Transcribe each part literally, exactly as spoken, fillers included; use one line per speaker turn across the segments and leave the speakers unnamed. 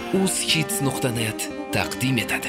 uzhits nuqta net taqdim etadi.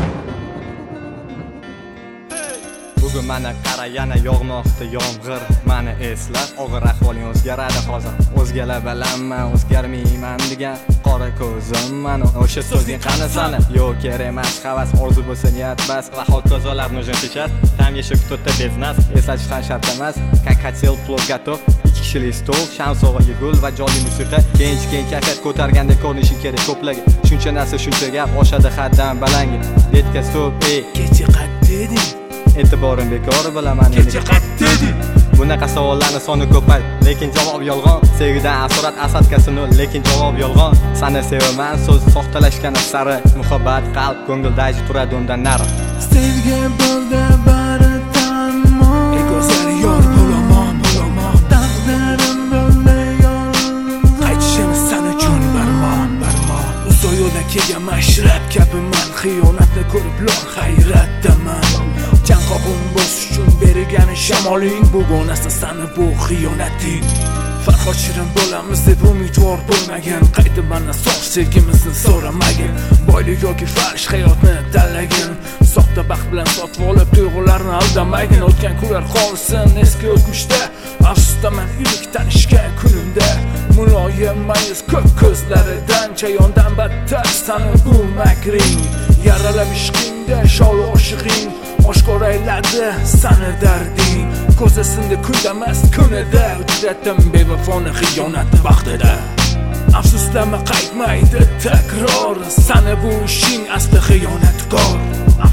Bugun mana qara yana yog'moqda yomg'ir, mani eslab og'ir ahvoling o'zgaradi hozir. O'zgalar bilanman, o'zgarmayman degan qora ko'zim mani. O'sha so'zing qani sani? Yo'q, kerak emas, havas, orzu bo'lsa niyat bas. Vahot ko'zolar нужен сейчас. Там еще кто-то без нас. Eslatish ham shart emas. Как хотел, плов готов. Ikki kishilik stol, sham sog'iga gul va jonli musiqa. Keyin-keyin kayfiyat ko'targanda ko'rinishing kerak ko'plagi. Shuncha narsa, shuncha gap, oshadi haddan balangi. Letka stop, ey,
Kecha qat deding?
E'tiborim bekor bilaman endi.
Kecha qat deding?
Bunaqa savollarning soni ko'pay, lekin javob yolg'on. Sevgidan asorat asadkasi nol, lekin javob yolg'on. Seni sevaman, so'z soxtalashgani sari. Muhabbat qalb ko'ngilda turadi undan nari.
Sevgan bo'ldi bari tamom. Ko'zlar yor bo'laman, bo'laman. Taqdirim bo'ldi yolg'iz. Qaytishim sen uchun barmon, barmon. Uzoq yo'ldan kelgan mashrab kabiman. Xiyonatni ko'rib lor hayratdaman. Janqoqim bo'sh uchun bergani shamoling, bugunasi sani bu xiyonating. Farhod shirin bo'lamiz deb umidvor bo'lmagan, qayta mana sog' sevgimizni so'ramagan. Boylik yoki fahsh hayotni tanlagan, soxta baxt bilan sotib olib tuyg'ularni aldamagin. O'tgan kunlar qolsin eski o'tmishda, afsusdaman ilk tanishgan kunimda. Muloyim mayus ko'k ko'zlaridan, chayondan battar sani bu makring. Yaralab ishqingda shol oshig'ing, oshkor ayladi sani darding. Ko'z sindi kundamas kunida, uchradim bevafoni xiyonat vaqtida. Afsuslama qaytmaydi takror, sani bu ishing asli xiyonatkor.